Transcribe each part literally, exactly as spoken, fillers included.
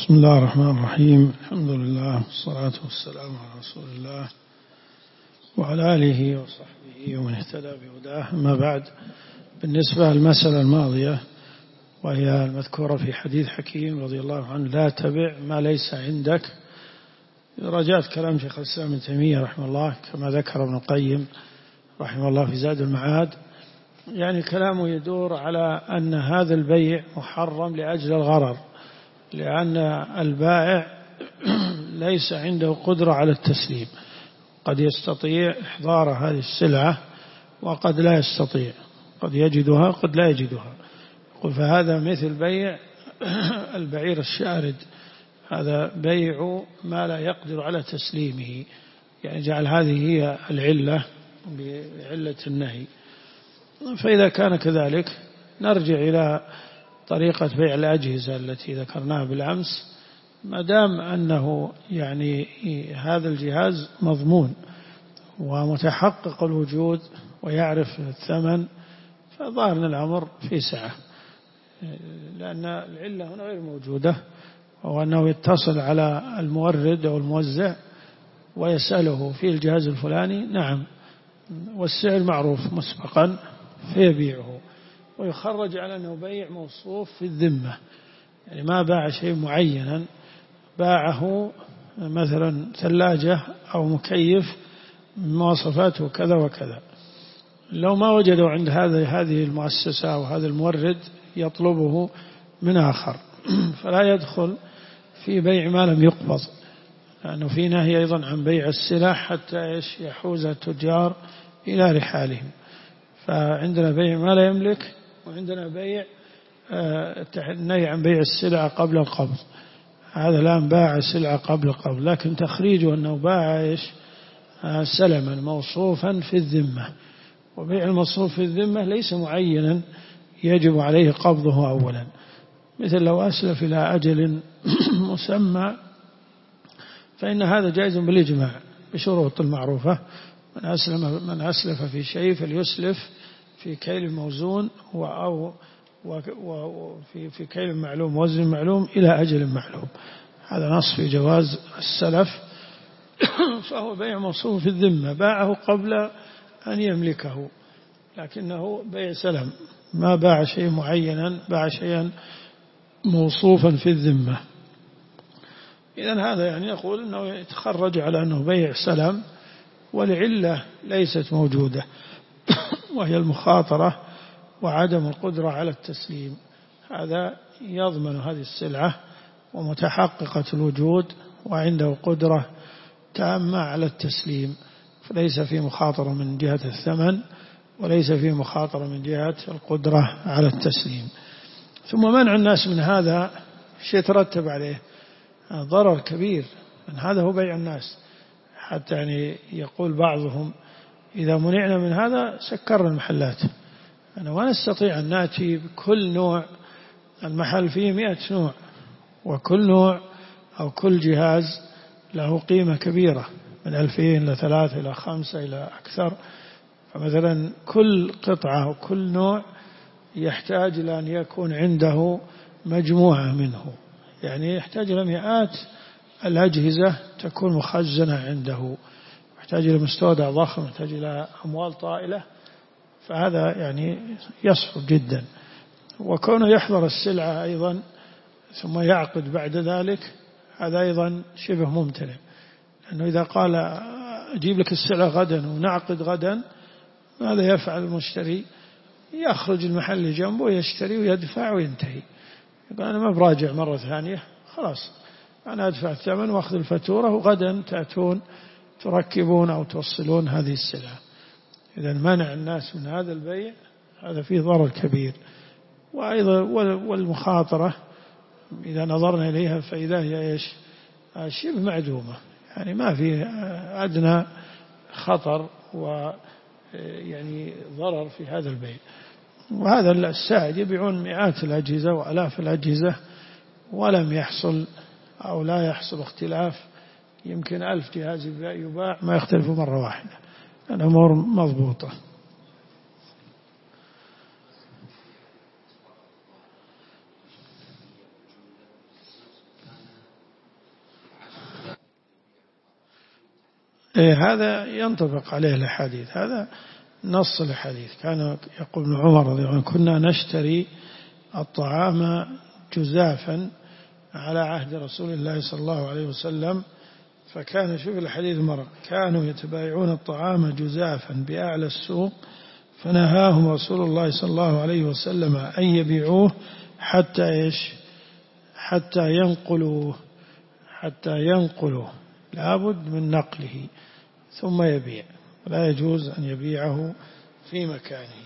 بسم الله الرحمن الرحيم. الحمد لله والصلاة والسلام على رسول الله وعلى آله وصحبه ومن اهتدى بهداه. أما بعد، بالنسبة للمسألة الماضية وهي المذكورة في حديث حكيم رضي الله عنه: لا تبع ما ليس عندك، رجعت كلام شيخ الإسلام ابن تيمية رحمه الله كما ذكر ابن القيم رحمه الله في زاد المعاد. يعني كلامه يدور على أن هذا البيع محرم لأجل الغرر، لأن البائع ليس عنده قدرة على التسليم، قد يستطيع إحضار هذه السلعة وقد لا يستطيع، قد يجدها قد لا يجدها. فهذا مثل بيع البعير الشارد، هذا بيع ما لا يقدر على تسليمه، يعني جعل هذه هي العلة بعلة النهي. فإذا كان كذلك نرجع إلى طريقة بيع الأجهزة التي ذكرناها بالأمس، ما دام أنه يعني هذا الجهاز مضمون ومتحقق الوجود ويعرف الثمن، فظاهر الأمر في سعة، لأن العلة هنا غير موجودة، وهو أنه يتصل على المورد أو الموزع ويسأله في الجهاز الفلاني، نعم، والسعر معروف مسبقا فيبيعه، ويخرج على أنه بيع موصوف في الذمة، يعني ما باع شيء معينا، باعه مثلا ثلاجة أو مكيف مواصفاته كذا وكذا. لو ما وجدوا عند هذه هذه المؤسسة أو هذا المورد يطلبه من آخر فلا يدخل في بيع ما لم يقبض، لأنه في نهي أيضا عن بيع السلع حتى يحوز التجار إلى رحالهم. فعندنا بيع ما لا يملك، وعندنا بيع النهي عن بيع السلع قبل القبض. هذا الآن باع سلعة قبل القبض، لكن تخريجه أنه باع إيش؟ سلما موصوفا في الذمة. وبيع الموصوف في الذمة ليس معينا يجب عليه قبضه أولا، مثل لو أسلف إلى أجل مسمى فإن هذا جائز بالإجماع بشروط المعروفة. من أسلم من أسلف في شيء فليسلف في كيل موزون أو وفي في كيل معلوم وزن معلوم إلى أجل معلوم. هذا نص في جواز السلف فهو بيع موصوف في الذمة، باعه قبل أن يملكه، لكنه بيع سلم، ما باع شيء معينا، باع شيئا موصوفا في الذمة. إذن هذا يعني يقول أنه يتخرج على أنه بيع سلم، والعلة ليست موجودة وهي المخاطرة وعدم القدرة على التسليم. هذا يضمن هذه السلعة ومتحققة الوجود وعنده قدرة تامة على التسليم، فليس في مخاطرة من جهة الثمن وليس في مخاطرة من جهة القدرة على التسليم. ثم منع الناس من هذا شيء يترتب عليه ضرر كبير، من هذا هو بيع الناس، حتى يعني يقول بعضهم: إذا منعنا من هذا سكرنا المحلات. أنا ما نستطيع أن نأتي بكل نوع، المحل فيه مئة نوع، وكل نوع أو كل جهاز له قيمة كبيرة، من ألفين إلى ثلاثة إلى خمسة إلى أكثر. فمثلا كل قطعة وكل نوع يحتاج إلى أن يكون عنده مجموعة منه، يعني يحتاج إلى مئات الأجهزة تكون مخزنة عنده، يحتاج إلى مستودع ضخم، يحتاج إلى أموال طائلة، فهذا يعني يصعب جدا. وكونه يحضر السلعة أيضا ثم يعقد بعد ذلك، هذا أيضا شبه ممتنع، لأنه إذا قال أجيب لك السلعة غدا ونعقد غدا، ماذا يفعل المشتري؟ يخرج المحل جنبه ويشتري ويدفع وينتهي. يقول أنا ما براجع مرة ثانية، خلاص أنا أدفع الثمن وأخذ الفاتورة، وغدا تأتون تركبون أو توصلون هذه السلعة. إذا منع الناس من هذا البيع هذا فيه ضرر كبير. وأيضا والمخاطرة إذا نظرنا إليها فإذا هي إيش؟ شبه معدومة، يعني ما في أدنى خطر ويعني ضرر في هذا البيع. وهذا السائد يبيعون مئات الأجهزة وآلاف الأجهزة ولم يحصل أو لا يحصل اختلاف، يمكن ألف جهاز يباع ما يختلف مرة واحدة، الأمور مضبوطة. إيه هذا ينطبق عليه الحديث، هذا نص الحديث. كان يقول ابن عمر رضي الله عنه كنا نشتري الطعام جزافا على عهد رسول الله صلى الله عليه وسلم، فكان شوف الحديث مرة كانوا يتبايعون الطعام جزافا بأعلى السوق، فنهاهم رسول الله صلى الله عليه وسلم أن يبيعوه حتى إيش حتى ينقلوه حتى ينقلوه لابد من نقله ثم يبيع، لا يجوز أن يبيعه في مكانه.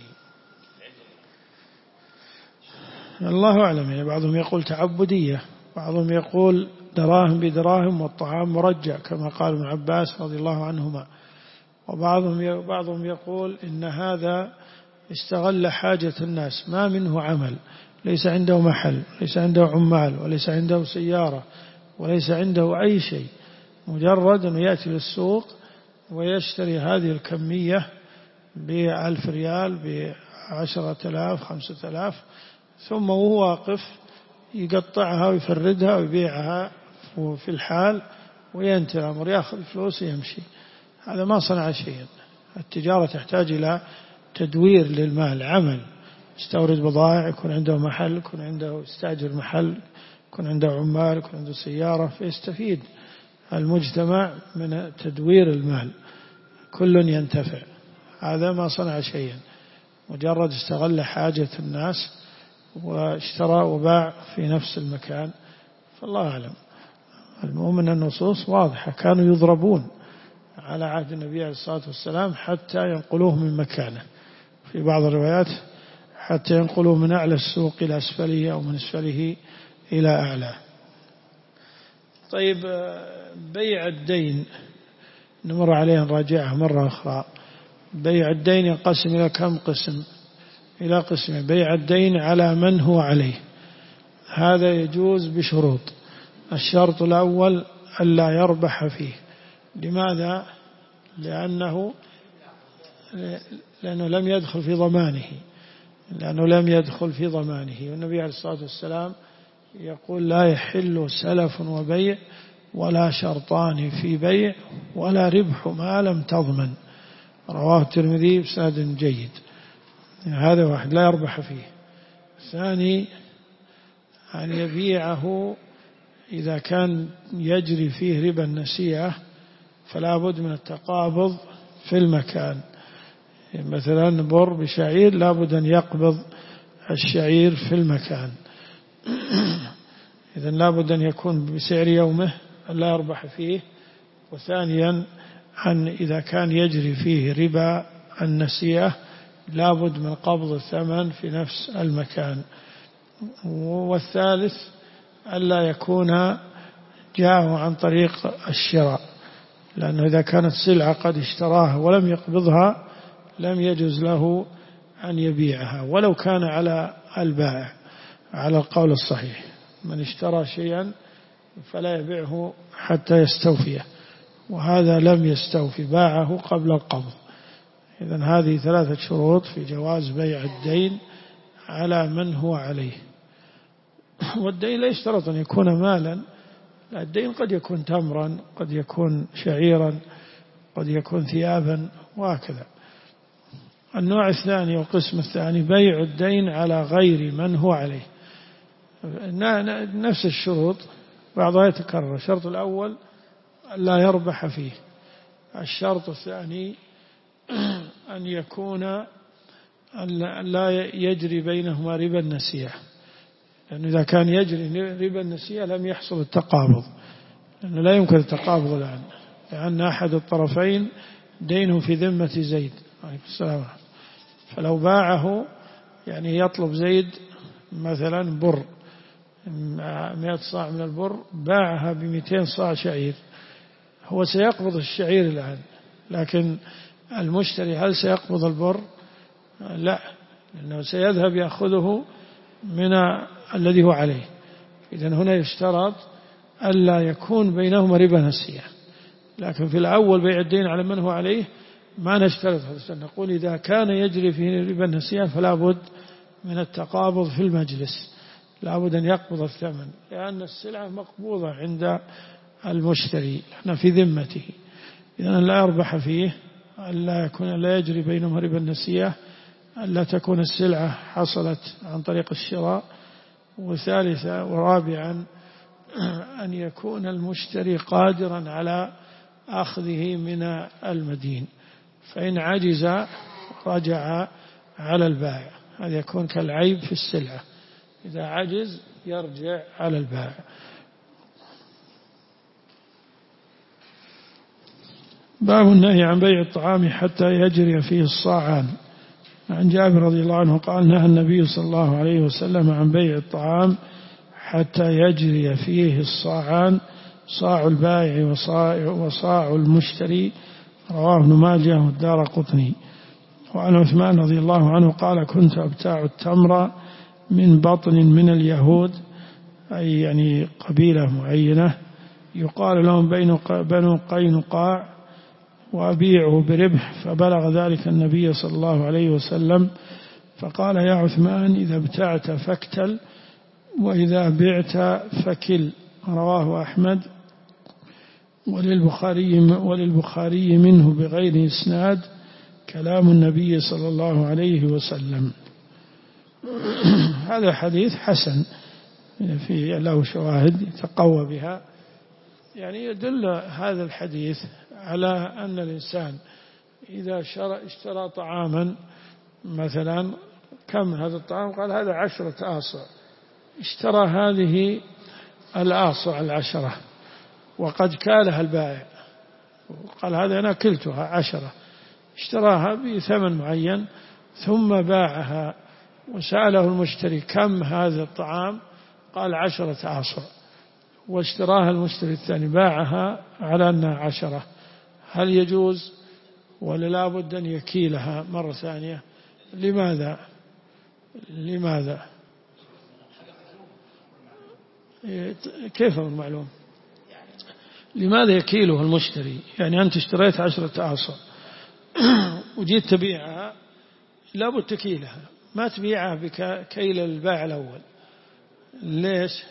الله أعلم، يعني بعضهم يقول تعبدية، بعضهم يقول دراهم بدراهم والطعام مرجع كما قال ابن عباس رضي الله عنهما، وبعضهم بعضهم يقول إن هذا استغل حاجة الناس، ما منه عمل، ليس عنده محل، ليس عنده عمال، وليس عنده سيارة، وليس عنده أي شيء، مجرد أن يأتي للسوق ويشتري هذه الكمية بألف ريال بعشرة آلاف خمسة آلاف، ثم وهو واقف يقطعها ويفردها ويبيعها في الحال وينتهي الأمر، يأخذ فلوس ويمشي. هذا ما صنع شيئا. التجارة تحتاج إلى تدوير للمال، عمل، يستورد بضائع، يكون عنده محل، يكون عنده يستأجر محل، يكون عنده عمال، يكون عنده سيارة، فيستفيد المجتمع من تدوير المال، كل ينتفع. هذا ما صنع شيئا، مجرد استغل حاجة الناس واشترى وباع في نفس المكان. فالله أعلم. المهم أن النصوص واضحة، كانوا يضربون على عهد النبي عليه الصلاة والسلام حتى ينقلوه من مكانه، في بعض الروايات حتى ينقلوه من أعلى السوق إلى أسفله أو من أسفله إلى أعلى. طيب، بيع الدين نمر عليه نراجعه مرة أخرى. بيع الدين ينقسم إلى كم قسم؟ إلى قسم. بيع الدين على من هو عليه، هذا يجوز بشروط. الشرط الأول ألا يربح فيه. لماذا؟ لأنه لأنه لم يدخل في ضمانه لأنه لم يدخل في ضمانه والنبي عليه الصلاة والسلام يقول لا يحل سلف وبيع ولا شرطان في بيع ولا ربح ما لم تضمن. رواه الترمذي بسند جيد. هذا واحد، لا يربح فيه. ثاني، أن يبيعه إذا كان يجري فيه ربا النسيئة فلا بد من التقابض في المكان. مثلا بر بشعير لا بد أن يقبض الشعير في المكان، إذن لا بد أن يكون بسعر يومه لا يربح فيه. وثانيا أن إذا كان يجري فيه ربا النسيئة لا بد من قبض الثمن في نفس المكان. والثالث ألا يكون جاءه عن طريق الشراء، لأنه إذا كانت سلعة قد اشتراها ولم يقبضها لم يجوز له أن يبيعها ولو كان على البائع، على القول الصحيح. من اشترى شيئا فلا يبيعه حتى يستوفيه، وهذا لم يستوفي، باعه قبل القبض. إذن هذه ثلاثة شروط في جواز بيع الدين على من هو عليه. والدين لا يشترط أن يكون مالا، لا، الدين قد يكون تمرا، قد يكون شعيرا، قد يكون ثيابا، وهكذا. النوع الثاني والقسم الثاني بيع الدين على غير من هو عليه. نفس الشروط بعضها يتكرر. الشرط الأول لا يربح فيه. الشرط الثاني أن يكون أن لا يجري بينهما ربا النسيئة، لأنه إذا كان يجري ربا النسيئة لم يحصل التقابض، لأنه لا يمكن التقابض الآن، لأن أحد الطرفين دينه في ذمة زيد عليه السلام. فلو باعه، يعني يطلب زيد مثلا بر مئة صاع من البر، باعها بمئتين صاع شعير، هو سيقبض الشعير الآن، لكن المشتري هل سيقبض البر؟ لا، لأنه سيذهب يأخذه من الذي هو عليه. إذن هنا يشترط ألا يكون بينهما ربا نسيئة. لكن في الأول بيع الدين على من هو عليه ما نشترط هذا، نقول إذا كان يجري فيه ربا النسيئة فلا بد من التقابض في المجلس، لا بد أن يقبض الثمن، لأن السلعة مقبوضة عند المشتري، احنا في ذمته. إذن لا يربح فيه، ألا يكون لا يجري بينهم ربا النسيئة، ألا تكون السلعة حصلت عن طريق الشراء، وثالثا ورابعا أن يكون المشتري قادرا على أخذه من المدين، فإن عجز رجع على البائع. هذا يكون كالعيب في السلعة، إذا عجز يرجع على البائع. باب النهي عن بيع الطعام حتى يجري فيه الصاعان. عن جابر رضي الله عنه قال نهى النبي صلى الله عليه وسلم عن بيع الطعام حتى يجري فيه الصاعان، صاع البائع وصاع, وصاع المشتري. رواه ابن ماجه والدارقطني. وعن عثمان رضي الله عنه قال كنت أبتاع التمر من بطن من اليهود، أي يعني قبيلة معينة يقال لهم بنو قينقاع، وأبيعه بربح، فبلغ ذلك النبي صلى الله عليه وسلم فقال يا عثمان إذا ابتعت فاكتل، وإذا بعت فكل. رواه أحمد وللبخاري, وللبخاري منه بغير إسناد كلام النبي صلى الله عليه وسلم. هذا حديث حسن في له شواهد يتقوى بها، يعني يدل هذا الحديث على أن الإنسان إذا اشترى طعاما مثلا، كم هذا الطعام؟ قال هذا عشرة آصع، اشترى هذه الآصع العشرة وقد كالها البائع، قال هذا أنا كلتها عشرة، اشتراها بثمن معين ثم باعها، وسأله المشتري كم هذا الطعام؟ قال عشرة آصع، واشتراها المشتري الثاني باعها على أنها عشرة، هل يجوز ولا لا بد أن يكيلها مرة ثانية؟ لماذا لماذا كيف هو المعلوم؟ لماذا يكيله المشتري؟ يعني أنت اشتريت عشرة آصع وجيت تبيعها، لا بد تكيلها، ما تبيعها بكيل البائع الأول. ليش؟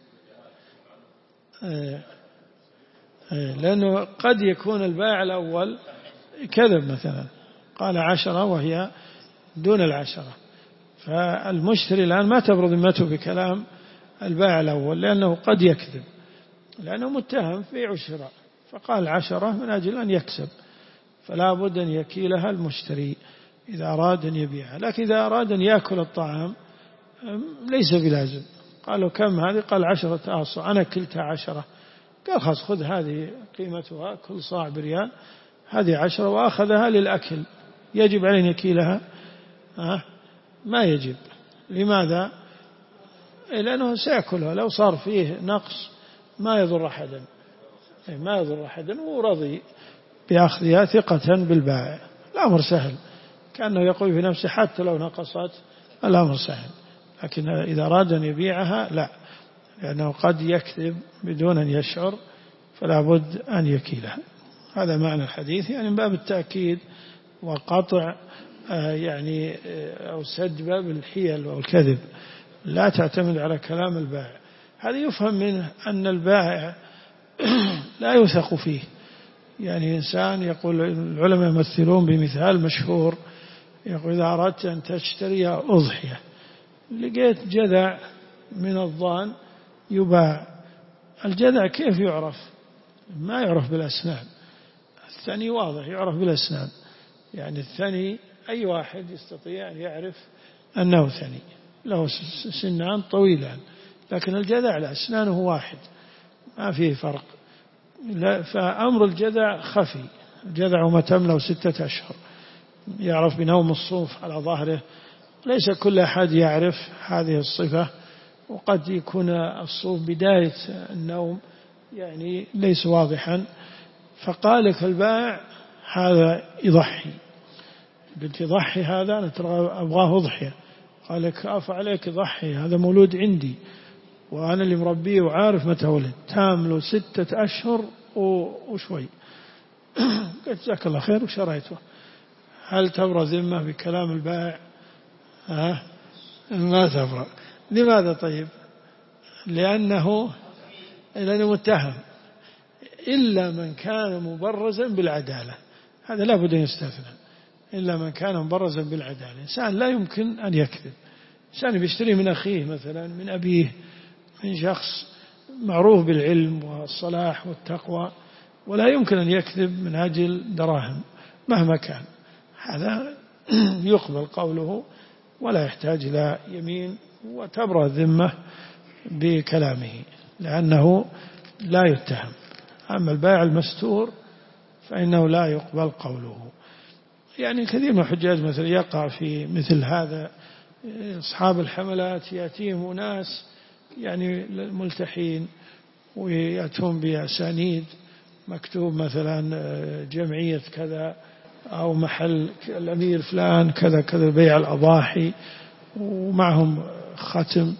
لأنه قد يكون البائع الأول كذب مثلا، قال عشرة وهي دون العشرة، فالمشتري الآن ما تبرد ذمته بكلام البائع الأول، لأنه قد يكذب، لأنه متهم في بيع وشراء، فقال عشرة من أجل أن يكسب، فلا بد أن يكيلها المشتري إذا أراد أن يبيعها. لكن إذا أراد أن يأكل الطعام ليس بلازم. قالوا كم هذه؟ قال عشرة آصع، أنا كلتها عشرة، قال خلاص خذ هذه قيمتها كل صاع بريال، هذه عشرة، وأخذها للأكل، يجب عليه أن يكيلها؟ أه؟ ما يجب. لماذا؟ لأنه سيأكلها، لو صار فيه نقص ما يضر أحدا، ما يضر أحدا، ورضي بأخذها ثقة بالبائع. الأمر سهل، كأنه يقول في نفسه حتى لو نقصت الأمر سهل. لكن إذا أراد أن يبيعها لا، لأنه قد يكذب بدون أن يشعر، فلا بد أن يكيلها. هذا معنى الحديث، يعني من باب التأكيد وقطع يعني أو سد باب الحيل والكذب، لا تعتمد على كلام البائع. هذا يفهم منه أن البائع لا يوثق فيه. يعني إنسان يقول، العلماء يمثلون بمثال مشهور، يقول إذا أردت أن تشتري أضحية، لقيت جذع من الضان يباع، الجذع كيف يعرف؟ ما يعرف بالأسنان، الثاني واضح يعرف بالأسنان، يعني الثاني أي واحد يستطيع أن يعرف أنه ثني، له سنان طويلان، لكن الجذع لا، أسنانه واحد ما فيه فرق. فأمر الجذع خفي، الجذع وما تملأ ستة أشهر، يعرف بنوم الصوف على ظهره، ليس كل أحد يعرف هذه الصفة، وقد يكون الصوف بداية النوم يعني ليس واضحا. فقال لك البائع هذا يضحي، قلت يضحي هذا، أنا ترى أبغاه أضحية، قال لك أف عليك يضحي، هذا مولود عندي وأنا اللي مربيه وعارف متى ولد، تامله ستة أشهر وشوي. قلت جزاك الله خير وشريته. هل تبرأ ذمة بكلام البائع؟ ها؟ ما تبرأ. لماذا طيب؟ لأنه لأنه متهم، إلا من كان مبرزا بالعدالة، هذا لا بد أن يستثنى، إلا من كان مبرزا بالعدالة. إنسان لا يمكن أن يكذب، إنسان بيشتري من أخيه مثلا، من أبيه، من شخص معروف بالعلم والصلاح والتقوى، ولا يمكن أن يكذب من أجل دراهم مهما كان، هذا يقبل قوله ولا يحتاج إلى يمين، وتبرأ الذمة بكلامه لأنه لا يتهم. أما البائع المستور فإنه لا يقبل قوله. يعني كثير من الحجاج مثلا يقع في مثل هذا، أصحاب الحملات يأتيهم ناس يعني ملتحين ويأتون بأسانيد مكتوب مثلا جمعية كذا أو محل الأمير فلان كذا كذا بيع الأضاحي، ومعهم ختم،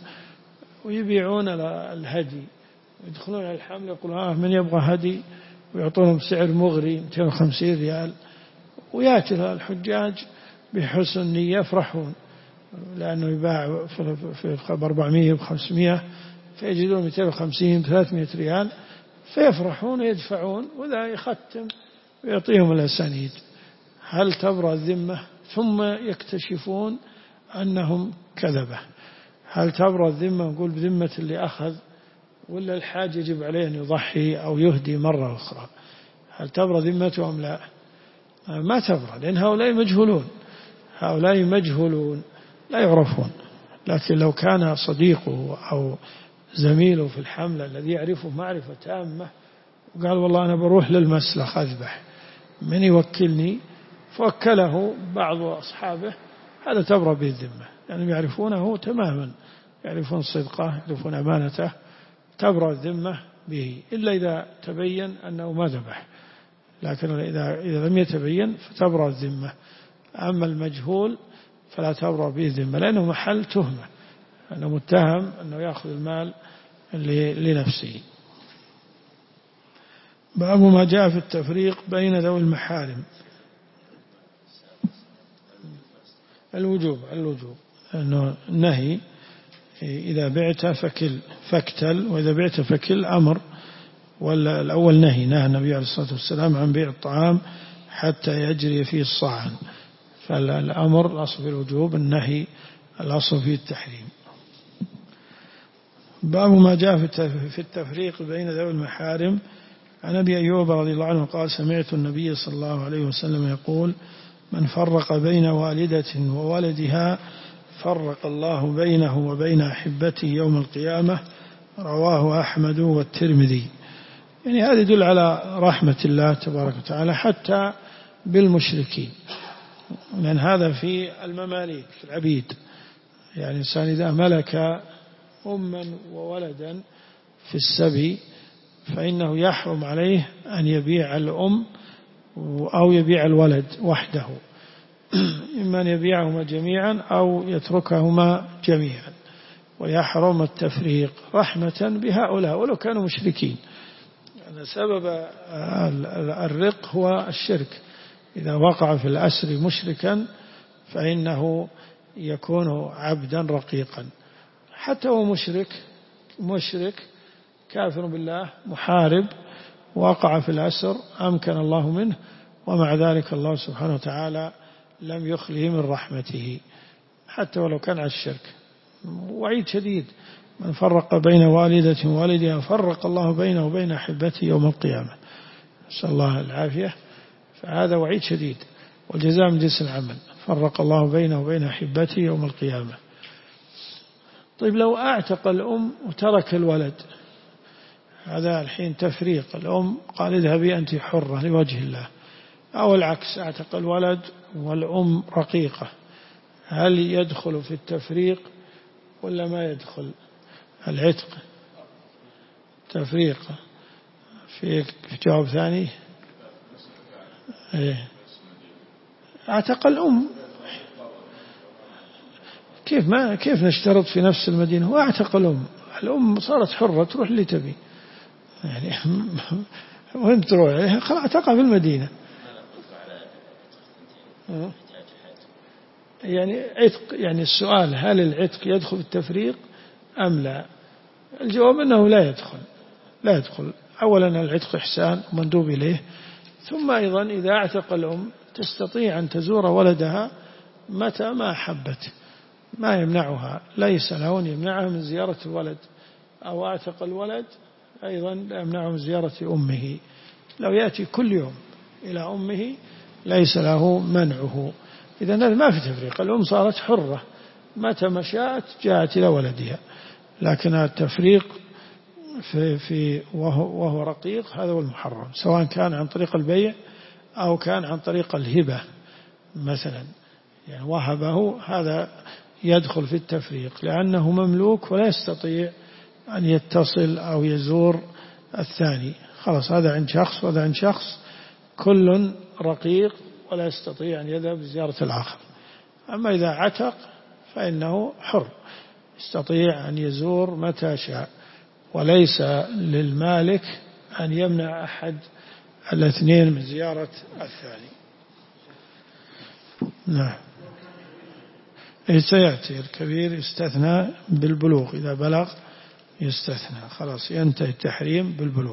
ويبيعون الهدي، يدخلون على الحملة يقولون آه من يبغى هدي، ويعطونهم سعر مغري مئتين وخمسين ريال، ويأتي الحجاج بحسن نية يفرحون لأنه يباع في أربعمائة وخمسمائة، فيجدون مئتين وخمسين ثلاثمائة ريال، فيفرحون ويدفعون، وذا يختم ويعطيهم الأسانيد. هل تبرأ الذمة؟ ثم يكتشفون أنهم كذبة، هل تبرأ الذمة؟ نقول بذمة اللي أخذ، ولا الحاج يجب عليه أن يضحي أو يهدي مرة أخرى؟ هل تبرأ ذمته أم لا؟ ما تبرأ، لأن هؤلاء مجهولون، هؤلاء مجهولون لا يعرفون. لكن لو كان صديقه أو زميله في الحملة الذي يعرفه معرفة تامة وقال والله أنا بروح للمسلخ أذبح، من يوكلني؟ فوكله بعض أصحابه، هذا تبرأ به الذمة، يعني يعرفونه تماما، يعرفون صدقه، يعرفون أمانته، تبرأ الذمة به، إلا إذا تبين أنه ما ذبح، لكن إذا إذا لم يتبين فتبرأ الذمة. أما المجهول فلا تبرأ به الذمة، لأنه محل تهمة، أنه متهم أنه يأخذ المال لنفسه. باب ما جاء في التفريق بين ذوي المحارم. الوجوب الوجوب أنه نهي، إذا بعت فكل فاكتل، وإذا بعت فكل أمر. والأول نهي، نهى النبي عليه الصلاة والسلام عن بيع الطعام حتى يجري فيه الصاعا، فالأمر الأصل في الوجوب، النهي الأصل في التحريم. باب ما جاء في التفريق بين ذوي المحارم. عن أبي أيوب رضي الله عنه قال سمعت النبي صلى الله عليه وسلم يقول من فرق بين والدة وولدها فرق الله بينه وبين أحبته يوم القيامة، رواه أحمد والترمذي. يعني هذا يدل على رحمة الله تبارك وتعالى حتى بالمشركين، لأن هذا في المماليك في العبيد، يعني الإنسان إذا ملك أما وولدا في السبي فإنه يحرم عليه أن يبيع الأم أو يبيع الولد وحده، إما أن يبيعهما جميعا أو يتركهما جميعا، ويحرم التفريق رحمة بهؤلاء ولو كانوا مشركين. يعني سبب الرق هو الشرك، إذا وقع في الأسر مشركا فإنه يكون عبدا رقيقا، حتى هو مشرك مشرك كافر بالله محارب وقع في الأسر أمكن الله منه، ومع ذلك الله سبحانه وتعالى لم يخله من رحمته حتى ولو كان على الشرك. وعيد شديد، من فرق بين والدة ووالدها فرق الله بينه وبين أحبته يوم القيامة، نسأل الله العافية. فهذا وعيد شديد، والجزاء من جنس العمل، فرق الله بينه وبين أحبته يوم القيامة. طيب لو أعتق الأم وترك الولد، هذا الحين تفريق، الأم قال اذهبي أنت حرة لوجه الله، أو العكس أعتق الولد والأم رقيقة، هل يدخل في التفريق ولا ما يدخل؟ العتق تفريق في جواب ثاني. ايه اعتق الأم، كيف ما كيف نشترط في نفس المدينة واعتق الأم؟ الأم صارت حرة تروح اللي تبي، يعني وين تروح؟ خلاص اعتقها في المدينة. يعني عتق، يعني السؤال هل العتق يدخل في التفريق أم لا؟ الجواب أنه لا يدخل، لا يدخل. أولا العتق إحسان ومندوب إليه، ثم أيضا إذا اعتق الأم تستطيع أن تزور ولدها متى ما أحبت، ما يمنعها، ليس له أن يمنعها من زيارة الولد، أو اعتق الولد أيضا لا يمنعه من زيارة أمه، لو يأتي كل يوم إلى أمه ليس له منعه. إذا ما في تفريق، الأم صارت حرة متى ما شاءت جاءت إلى ولدها، لكن التفريق في, في وهو, وهو رقيق هذا هو المحرم، سواء كان عن طريق البيع أو كان عن طريق الهبة مثلا، يعني وهبه، هذا يدخل في التفريق لأنه مملوك ولا يستطيع أن يتصل أو يزور الثاني، خلاص هذا عند شخص وهذا عند شخص، كل رقيق ولا يستطيع أن يذهب لزيارة الآخر. أما إذا عتق فإنه حر يستطيع أن يزور متى شاء، وليس للمالك أن يمنع أحد الاثنين من زيارة الثاني. نعم. سيأتي الكبير يستثنى بالبلوغ، إذا بلغ يستثنى، خلاص ينتهي التحريم بالبلوغ،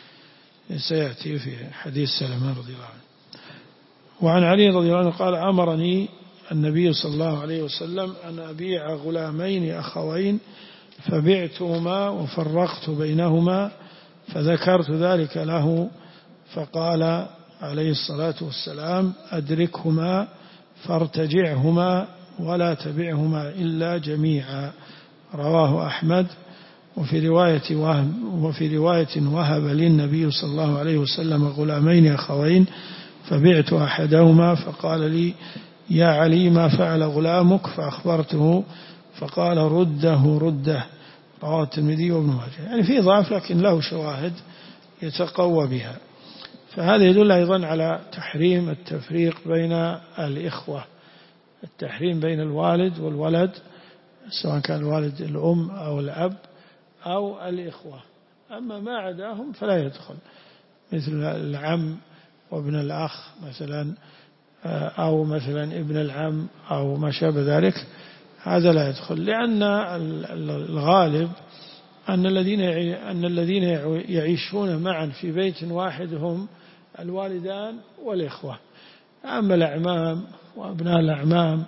سيأتي في حديث سلمان رضي الله عنه. وعن علي رضي الله عنه قال أمرني النبي صلى الله عليه وسلم أن أبيع غلامين أخوين فبعتهما وفرقت بينهما، فذكرت ذلك له فقال عليه الصلاة والسلام أدركهما فارتجعهما ولا تبعهما إلا جميعا، رواه أحمد. وفي رواية وهب وفي رواية وهب للنبي صلى الله عليه وسلم غلامين أخوين فبعت أحدهما فقال لي يا علي ما فعل غلامك؟ فأخبرته فقال رده رده، رواه الترمذي وابن ماجه. يعني في ضعف لكن له شواهد يتقوى بها. فهذا يدل أيضا على تحريم التفريق بين الإخوة، التحريم بين الوالد والولد، سواء كان الوالد الأم أو الأب أو الإخوة. أما ما عداهم فلا يدخل، مثل العم وابن الأخ مثلا، أو مثلا ابن العم أو ما شابه ذلك، هذا لا يدخل، لأن الغالب أن الذين أن الذين يعيشون معا في بيت واحد هم الوالدان والإخوة. أما الأعمام وأبناء الأعمام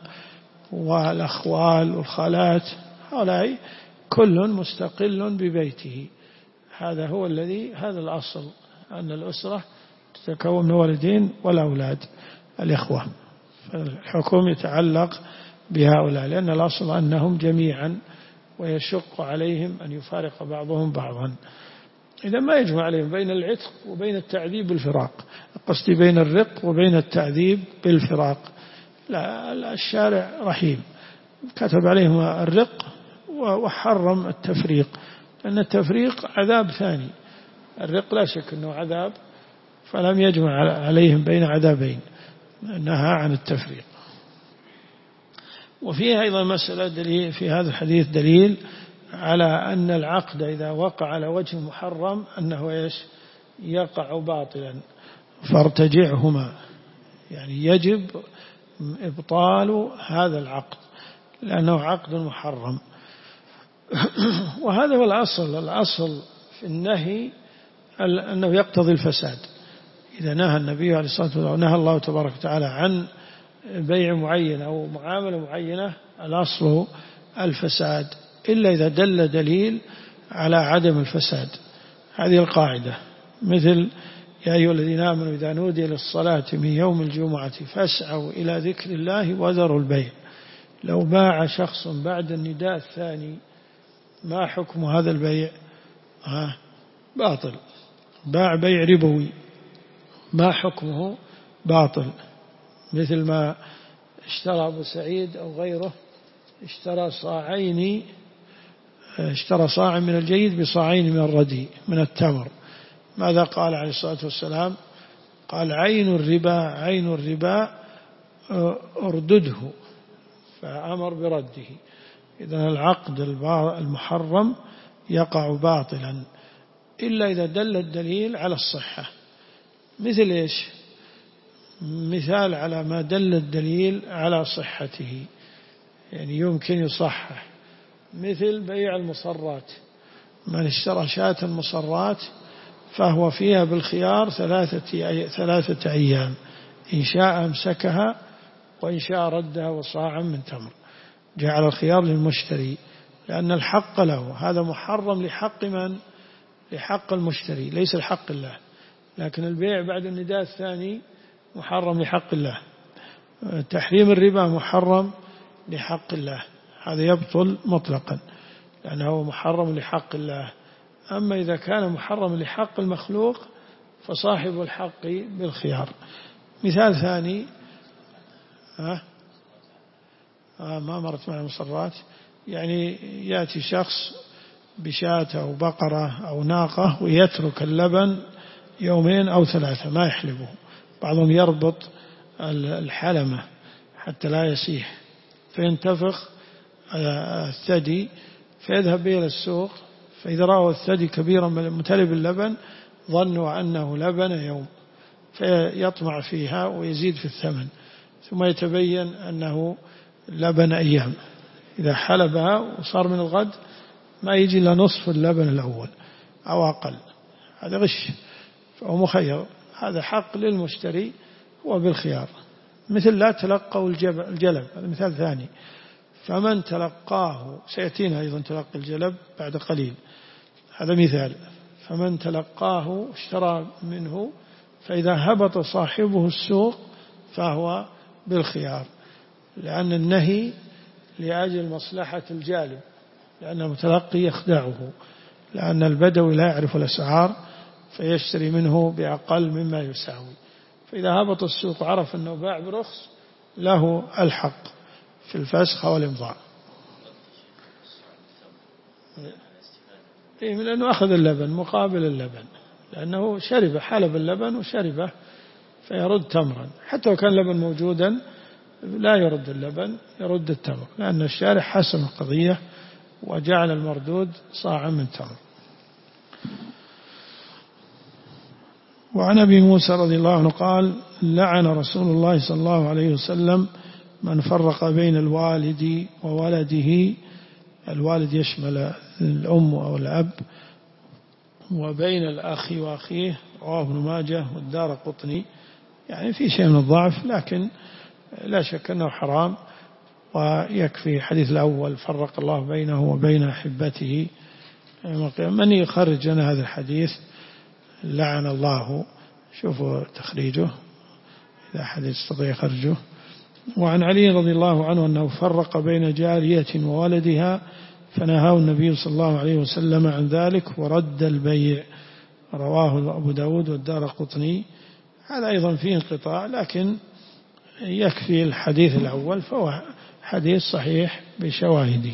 والأخوال والخالات هؤلاء كل مستقل ببيته. هذا هو الذي هذا الأصل، أن الأسرة تتكون من والدين والأولاد الإخوة، فالحكم يتعلق بهؤلاء، لأن الأصل أنهم جميعا ويشق عليهم أن يفارق بعضهم بعضا. إذا ما يجمع عليهم بين العتق وبين التعذيب بالفراق، قصدي بين الرق وبين التعذيب بالفراق، لا، الشارع رحيم كتب عليهم الرق وحرم التفريق، لأن التفريق عذاب ثاني، الرق لا شك أنه عذاب، فلم يجمع عليهم بين عذابين، نهى عن التفريق. وفيها أيضا مسألة دليل في هذا الحديث، دليل على أن العقد إذا وقع على وجه محرم أنه إيش يقع باطلا، فارتجعهما، يعني يجب إبطال هذا العقد لأنه عقد محرم. وهذا هو الأصل، الأصل في النهي أنه يقتضي الفساد. إذا نهى النبي عليه الصلاة والسلام، نهى الله تبارك وتعالى عن بيع معين أو معاملة معينة، الأصل الفساد إلا إذا دل دليل على عدم الفساد. هذه القاعدة، مثل يا أيها الذين آمنوا إذا نودي للصلاة من يوم الجمعة فاسعوا إلى ذكر الله وذروا البيع. لو باع شخص بعد النداء الثاني ما حكم هذا البيع؟ ها باطل. باع بيع ربوي ما حكمه؟ باطل. مثل ما اشترى أبو سعيد أو غيره، اشترى صاعين، اشترى صاع من الجيد بصاعين من الرديء من التمر، ماذا قال عليه الصلاة والسلام؟ قال عين الربا عين الربا اردده، فأمر برده. إذن العقد المحرم يقع باطلا إلا إذا دل الدليل على الصحة. مثل إيش؟ مثال على ما دل الدليل على صحته، يعني يمكن يصحح، مثل بيع المصرات، من اشترى شاة مصرات فهو فيها بالخيار ثلاثة ثلاثة أيام، إن شاء أمسكها وإن شاء ردها وصاعا من تمر. جعل الخيار للمشتري لأن الحق له، هذا محرم لحق من؟ لحق المشتري، ليس الحق الله. لكن البيع بعد النداء الثاني محرم لحق الله. تحريم الربا محرم لحق الله، هذا يبطل مطلقا لأنه محرم لحق الله. أما إذا كان محرم لحق المخلوق فصاحب الحق بالخيار. مثال ثاني، ها آه ما مرت مع المصرات، يعني يأتي شخص بشاة أو بقرة أو ناقة ويترك اللبن يومين أو ثلاثة ما يحلبه، بعضهم يربط الحلمة حتى لا يسيح فينتفخ الثدي فيذهب به إلى السوق، فإذا رأوا الثدي كبيرا ممتلئ باللبن ظنوا أنه لبن يوم فيطمع فيها ويزيد في الثمن، ثم يتبين أنه لبن أيام. إذا حلبها وصار من الغد ما يجي إلا نصف اللبن الأول أو أقل، هذا غش فهو مخير. هذا حق للمشتري هو بالخيار. مثل لا تلقوا الجلب، هذا مثال ثاني. فمن تلقاه، سيأتينا أيضا تلقي الجلب بعد قليل، هذا مثال. فمن تلقاه اشترى منه فإذا هبط صاحبه السوق فهو بالخيار، لأن النهي لأجل مصلحة الجالب، لأن المتلقي يخدعه، لأن البدوي لا يعرف الأسعار فيشتري منه بأقل مما يساوي، فإذا هبط السوق وعرف أنه باع برخص له الحق في الفسخ والإمضاء. إيه، من أنه أخذ اللبن مقابل اللبن، لأنه شرب حلب اللبن وشربه فيرد تمرا، حتى لو كان اللبن موجودا لا يرد اللبن، يرد التمر، لأن الشارع حسم القضية وجعل المردود صاعا من تمر. وعن أبي موسى رضي الله عنه قال: لعن رسول الله صلى الله عليه وسلم من فرق بين الوالد وولده، الوالد يشمل الأم أو الأب، وبين الأخ وأخيه، رواه ابن ماجه والدارقطني. يعني في شيء من الضعف، لكن لا شك أنه حرام، ويكفي حديث الأول فرق الله بينه وبين أحبته. من يخرج لنا هذا الحديث؟ لعن الله، شوفوا تخريجه إذا أحد يستطيع يخرجه. وعن علي رضي الله عنه أنه فرق بين جارية وولدها فنهاه النبي صلى الله عليه وسلم عن ذلك ورد البيع، رواه أبو داود والدارقطني. هذا أيضا فيه انقطاع، لكن يكفي الحديث الأول فهو حديث صحيح بشواهده.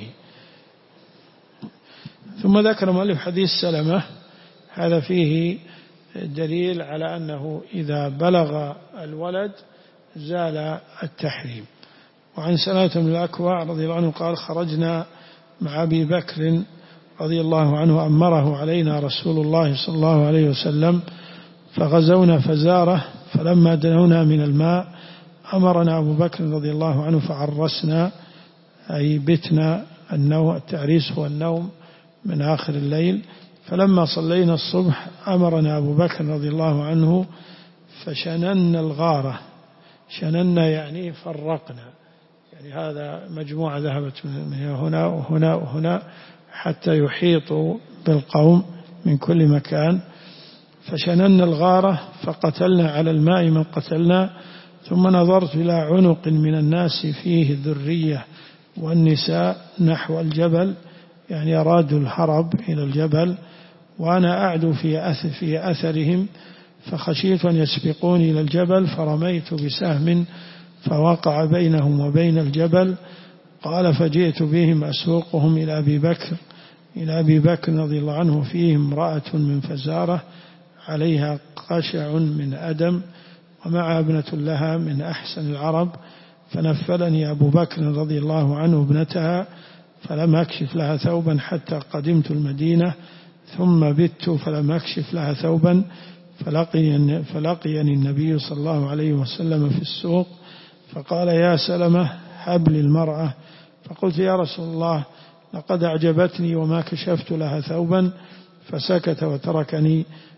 ثم ذكر مؤلف حديث سلمة، هذا فيه دليل على أنه إذا بلغ الولد زال التحريم. وعن سلمة بن الأكوع رضي الله عنه قال: خرجنا مع أبي بكر رضي الله عنه أمره علينا رسول الله صلى الله عليه وسلم فغزونا فزاره، فلما دنونا من الماء أمرنا أبو بكر رضي الله عنه فعرسنا، أي بتنا. النوم، التعريس هو النوم من آخر الليل. فلما صلينا الصبح أمرنا أبو بكر رضي الله عنه فشننا الغارة. شننا يعني فرقنا، يعني هذا مجموعة ذهبت من هنا وهنا وهنا حتى يحيطوا بالقوم من كل مكان. فشننا الغارة فقتلنا على الماء من قتلنا، ثم نظرت إلى عنق من الناس فيه ذرية والنساء نحو الجبل، يعني أرادوا الهرب إلى الجبل، وأنا أعدو في أثرهم، فخشيت أن يسبقوني إلى الجبل فرميت بسهم فوقع بينهم وبين الجبل. قال: فجئت بهم أسوقهم إلى أبي بكر إلى أبي بكر رضي الله عنه، فيه امرأة من فزارة عليها قشع من أدم، ومع ابنة لها من أحسن العرب، فنفلني أبو بكر رضي الله عنه ابنتها، فلم أكشف لها ثوبا حتى قدمت المدينة، ثم بت فلم أكشف لها ثوبا، فلقيني, فلقيني النبي صلى الله عليه وسلم في السوق فقال: يا سلمة هب لي المرأة. فقلت: يا رسول الله لقد أعجبتني وما كشفت لها ثوبا، فسكت وتركني.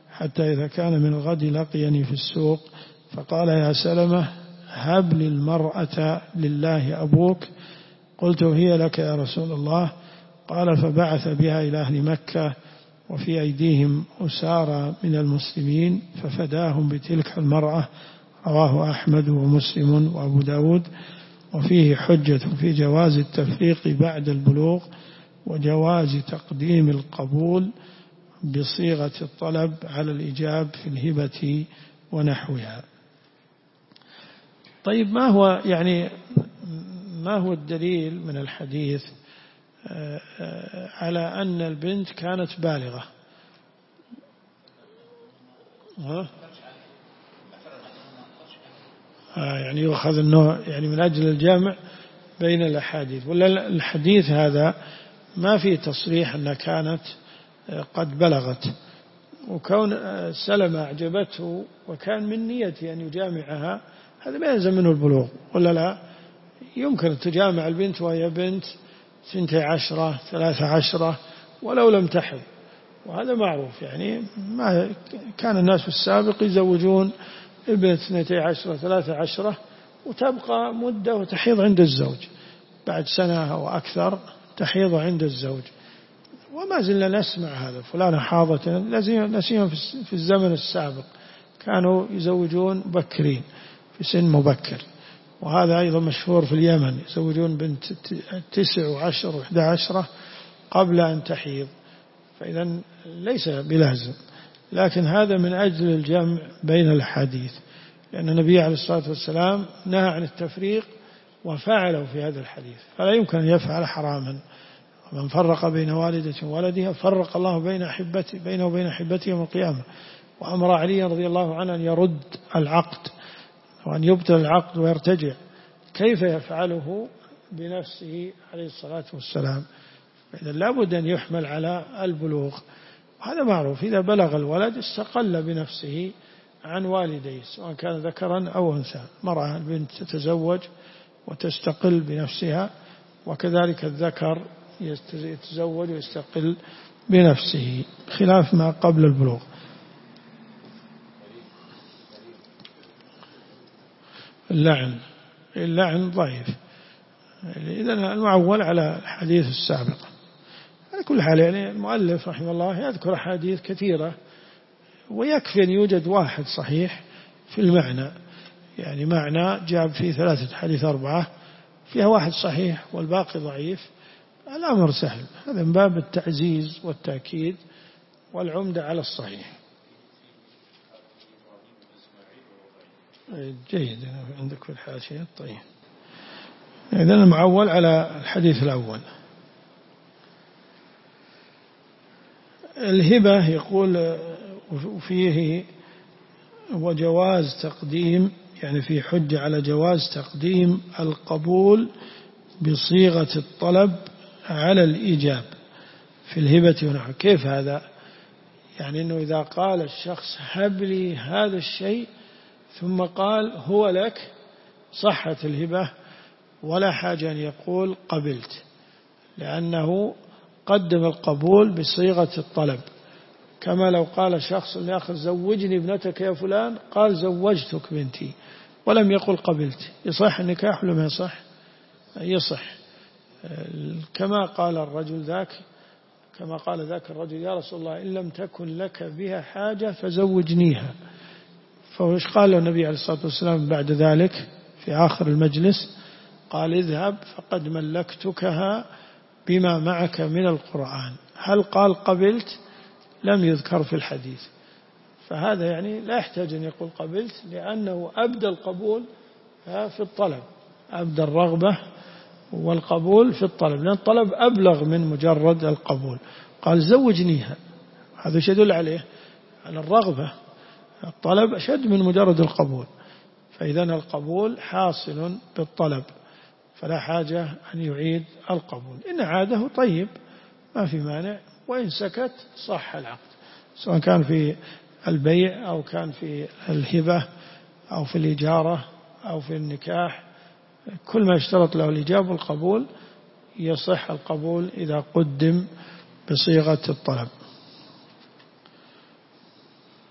حتى إذا كان من الغد لقيني في السوق فقال يا سلمة هب لي المرأة لله أبوك. قلت هي لك يا رسول الله. قال فبعث بها إلى أهل مكة وفي أيديهم أسارى من المسلمين ففداهم بتلك المرأة. رواه أحمد ومسلم وأبو داود. وفيه حجة في جواز التفريق بعد البلوغ وجواز تقديم القبول بصيغة الطلب على الإجاب في الهبة ونحوها. طيب ما هو يعني ما هو الدليل من الحديث على أن البنت كانت بالغة؟ ها؟ آه يعني يؤخذ أنه يعني من أجل الجمع بين الأحاديث، ولا الحديث هذا ما فيه تصريح أنها كانت قد بلغت، وكون سلمة أعجبته وكان من نيته أن يجامعها هذا ما يلزم منه البلوغ، ولا لا؟ يمكن أن تجامع البنت وهي بنت سنتي عشرة ثلاثة عشرة ولو لم تحض، وهذا معروف. يعني ما كان الناس في السابق يزوجون ابنة سنتي عشرة ثلاثة عشرة وتبقى مدة وتحيض عند الزوج، بعد سنة أو أكثر تحيض عند الزوج. وما زلنا نسمع هذا، فلانة حاضت، نسيما في الزمن السابق كانوا يزوجون بكرين في سن مبكر، وهذا أيضا مشهور في اليمن، يزوجون بنت تسع وعشر وإحدى عشرة قبل أن تحيض، فإذا ليس بلازم، لكن هذا من أجل الجمع بين الحديث، لأن النبي عليه الصلاة والسلام نهى عن التفريق وفعله في هذا الحديث، فلا يمكن أن يفعل حراما. ومن فرق بين والدة وولدها فرق الله بين أحبته بينه وبين أحبته يوم القيامة. وأمر علي رضي الله عنه أن يرد العقد وأن يبطل العقد ويرتجع، كيف يفعله بنفسه عليه الصلاة والسلام؟ إذا لابد أن يحمل على البلوغ، وهذا معروف، إذا بلغ الولد استقل بنفسه عن والديه سواء كان ذكرا أو أنثى. مرأة البنت تتزوج وتستقل بنفسها، وكذلك الذكر يتزوج ويستقل بنفسه، خلاف ما قبل البلوغ. اللعن اللعن ضعيف، إذن المعول على الحديث السابق. على كل حال يعني المؤلف رحمه الله يذكر أحاديث كثيرة، ويكفي أن يوجد واحد صحيح في المعنى، يعني معنى جاب فيه ثلاثة حديث أربعة فيها واحد صحيح والباقي ضعيف، الأمر سهل. هذا من باب التعزيز والتأكيد والعمدة على الصحيح. جيد، عندك في الحاشية. طيب إذن المعول على الحديث الأول. الهبة يقول فيه وجواز تقديم، يعني في حجة على جواز تقديم القبول بصيغة الطلب على الإيجاب في الهبة ونحو. كيف هذا؟ يعني أنه إذا قال الشخص هب لي هذا الشيء ثم قال هو لك صحت الهبة ولا حاجة أن يقول قبلت، لأنه قدم القبول بصيغة الطلب، كما لو قال شخص لآخر زوجني ابنتك يا فلان قال زوجتك بنتي ولم يقل قبلت، يصح النكاح ولا ما يصح؟ يصح. كما قال الرجل ذاك كما قال ذاك الرجل يا رسول الله إن لم تكن لك بها حاجة فزوجنيها، فوش قال له النبي عليه الصلاة والسلام بعد ذلك في آخر المجلس؟ قال اذهب فقد ملكتكها بما معك من القرآن. هل قال قبلت؟ لم يذكر في الحديث، فهذا يعني لا يحتاج أن يقول قبلت، لأنه أبدى القبول في الطلب، أبدى الرغبة والقبول في الطلب، لأن الطلب أبلغ من مجرد القبول. قال زوجنيها، هذا يدل عليه على الرغبة، الطلب أشد من مجرد القبول، فإذا القبول حاصل بالطلب، فلا حاجة أن يعيد القبول. إن عاده طيب ما في مانع، وإن سكت صح العقد، سواء كان في البيع أو كان في الهبة أو في الإجارة أو في النكاح، كل ما يشترط له الإجابة والقبول يصح القبول إذا قدم بصيغة الطلب.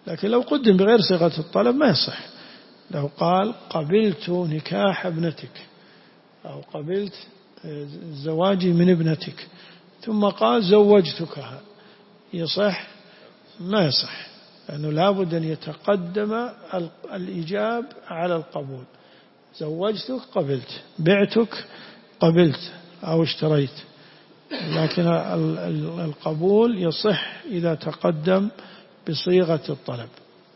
لكن لو قدم بغير صيغة الطلب ما يصح. لو قال قبلت نكاح ابنتك أو قبلت زواجي من ابنتك ثم قال زوجتكها يصح؟ ما يصح، لأنه لابد أن يتقدم الإجاب على القبول. زوجتك قبلت، بعتك قبلت أو اشتريت، لكن القبول يصح إذا تقدم بصيغة الطلب.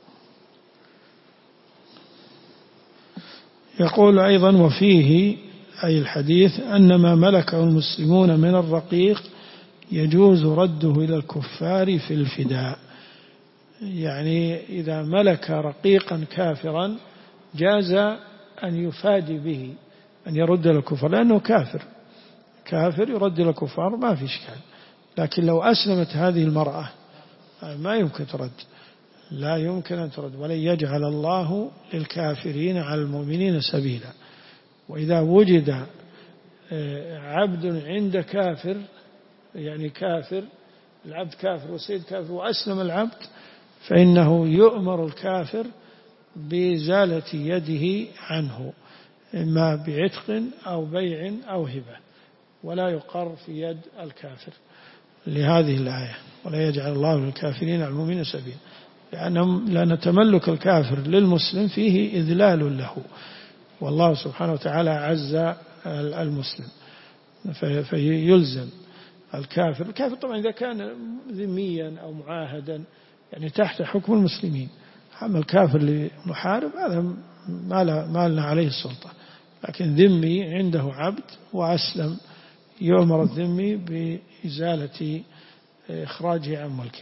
يقول أيضا وفيه أي الحديث أن ما ملكه المسلمون من الرقيق يجوز رده إلى الكفار في الفداء. يعني إذا ملك رقيقا كافرا جاز أن يفادي به، أن يرد إلى الكفار، لأنه كافر كافر يرد إلى الكفار ما في إشكال. لكن لو أسلمت هذه المرأة ما يمكن ترد، لا يمكن أن ترد، ولن يجعل الله للكافرين على المؤمنين سبيلا. وإذا وجد عبد عند كافر، يعني كافر، العبد كافر والسيد كافر وأسلم العبد، فإنه يؤمر الكافر بإزالة يده عنه، إما بعتق أو بيع أو هبة، ولا يقر في يد الكافر لهذه الآية ولا يجعل الله للكافرين على المؤمنين سبيلا، لأنهم لأن تملك الكافر للمسلم فيه إذلال له، والله سبحانه وتعالى عز المسلم، فيلزم الكافر. الكافر طبعا إذا كان ذميا أو معاهدا يعني تحت حكم المسلمين، أما الكافر لمحارب هذا ما لنا عليه السلطة. لكن ذمي عنده عبد وأسلم يؤمر الذمي بإزالة إخراجه عن ملكه.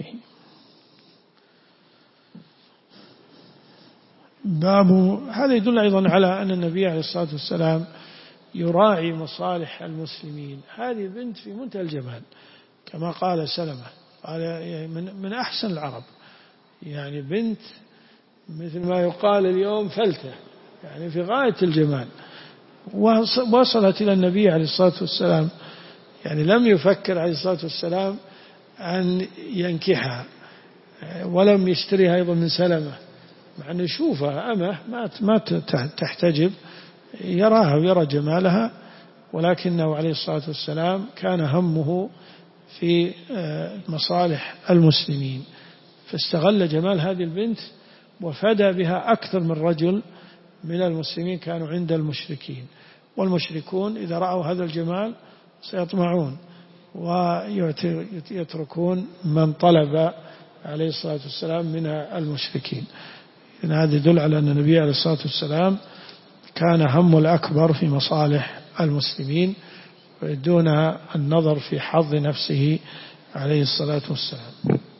باب هذا يدل أيضا على أن النبي عليه الصلاة والسلام يراعي مصالح المسلمين. هذه بنت في منتهى الجمال كما قال سلمة، قال من أحسن العرب، يعني بنت مثل ما يقال اليوم فلتة، يعني في غاية الجمال. وصلت إلى النبي عليه الصلاة والسلام، يعني لم يفكر عليه الصلاة والسلام أن ينكحها، ولم يشتريها أيضا من سلمة، مع أن يشوفها أمه ما تحتجب، يراها ويرى جمالها، ولكنه عليه الصلاة والسلام كان همه في مصالح المسلمين، فاستغل جمال هذه البنت وفدى بها أكثر من رجل من المسلمين كانوا عند المشركين. والمشركون إذا رأوا هذا الجمال سيطمعون ويتركون من طلب عليه الصلاة والسلام من المشركين. إن هذا يدل على أن النبي عليه الصلاة والسلام كان هم الأكبر في مصالح المسلمين دون النظر في حظ نفسه عليه الصلاة والسلام.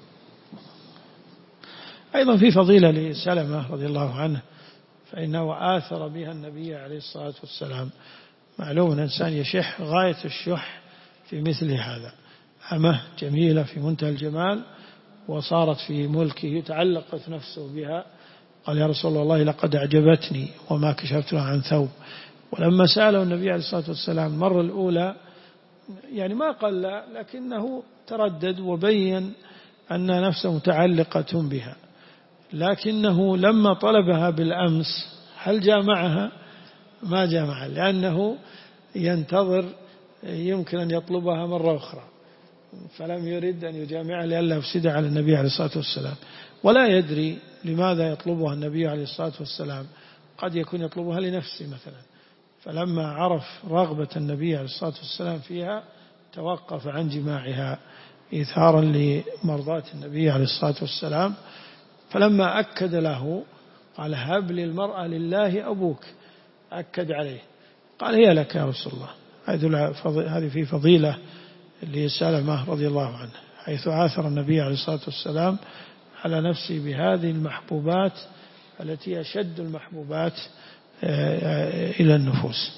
أيضا في فضيلة لسلمة رضي الله عنه، فإنه آثر بها النبي عليه الصلاة والسلام. معلوم أن الإنسان يشح غاية الشح في مثل هذا، أمه جميلة في منتهى الجمال وصارت في ملكه، تعلقت نفسه بها، قال يا رسول الله لقد أعجبتني وما كشفت لها عن ثوب. ولما سأله النبي عليه الصلاة والسلام المرة الأولى يعني ما قال لا، لكنه تردد وبين أن نفسه متعلقة بها، لكنه لما طلبها بالأمس هل جامعها؟ ما جامعها، لأنه ينتظر يمكن أن يطلبها مرة أخرى، فلم يرد أن يجامعها لئلا يفسد على النبي عليه الصلاة والسلام، ولا يدري لماذا يطلبها النبي عليه الصلاة والسلام، قد يكون يطلبها لنفسه مثلا، فلما عرف رغبة النبي عليه الصلاة والسلام فيها توقف عن جماعها إيثارا لمرضاة النبي عليه الصلاة والسلام. فلما أكد له قال هب لي المرأة لله أبوك، أكد عليه قال هي لك يا رسول الله. هذه في فضيلة لسلمة رضي الله عنه، حيث آثر النبي عليه الصلاة والسلام على نفسه بهذه المحبوبات التي أشد المحبوبات إلى النفوس.